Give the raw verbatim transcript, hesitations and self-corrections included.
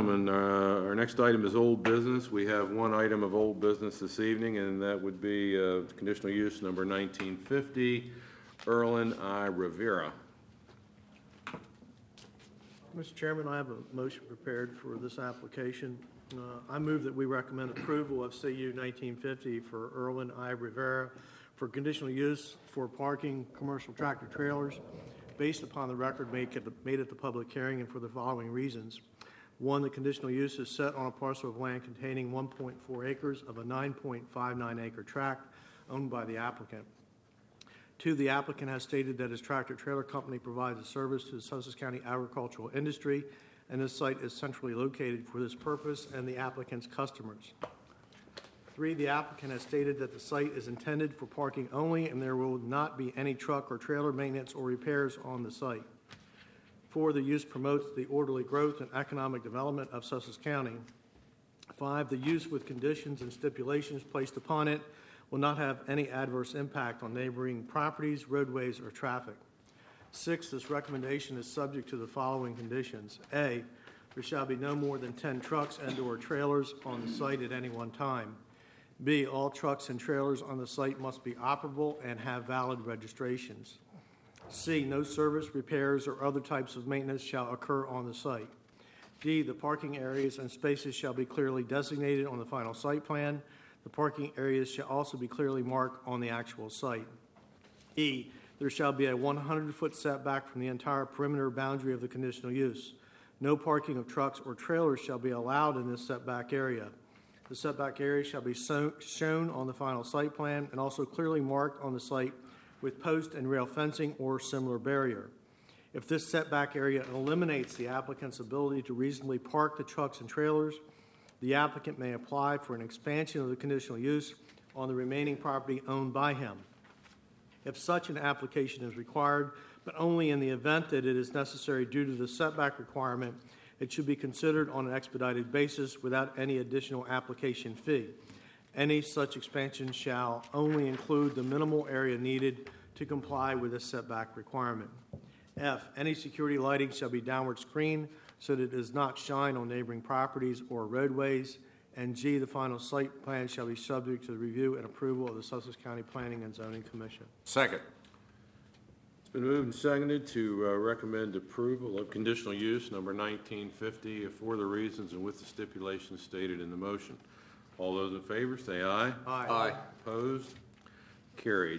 gentlemen, uh, our next item is old business. We have one item of old business this evening, and that would be uh, conditional use number nineteen fifty, Erlen I. Rivera. Mister Chairman, I have a motion prepared for this application. Uh, I move that we recommend approval of C U nineteen fifty for Erlen I. Rivera for conditional use for parking commercial tractor trailers based upon the record made at the, made at the public hearing and for the following reasons. One, the conditional use is set on a parcel of land containing one point four acres of a nine point five nine acre tract owned by the applicant. Two, the applicant has stated that his tractor trailer company provides a service to the Sussex County agricultural industry, and this site is centrally located for this purpose and the applicant's customers. Three, the applicant has stated that the site is intended for parking only and there will not be any truck or trailer maintenance or repairs on the site. Four, the use promotes the orderly growth and economic development of Sussex County. Five, the use with conditions and stipulations placed upon it will not have any adverse impact on neighboring properties, roadways, or traffic. Six, this recommendation is subject to the following conditions. A, there shall be no more than ten trucks and or trailers on the site at any one time. B, all trucks and trailers on the site must be operable and have valid registrations. C, no service, repairs, or other types of maintenance shall occur on the site. D, the parking areas and spaces shall be clearly designated on the final site plan. The parking areas shall also be clearly marked on the actual site. E, there shall be a one hundred foot setback from the entire perimeter boundary of the conditional use. No parking of trucks or trailers shall be allowed in this setback area. The setback area shall be so, shown on the final site plan and also clearly marked on the site with post and rail fencing or similar barrier. If this setback area eliminates the applicant's ability to reasonably park the trucks and trailers, the applicant may apply for an expansion of the conditional use on the remaining property owned by him. If such an application is required, but only in the event that it is necessary due to the setback requirement, it should be considered on an expedited basis without any additional application fee. Any such expansion shall only include the minimal area needed to comply with the setback requirement. F, any security lighting shall be downward screened so that it does not shine on neighboring properties or roadways. And G, the final site plan shall be subject to the review and approval of the Sussex County Planning and Zoning Commission. Second. It's been moved and seconded to uh, recommend approval of conditional use number nineteen fifty for the reasons and with the stipulations stated in the motion. All those in favor say aye. Aye. Aye. Opposed? Carried.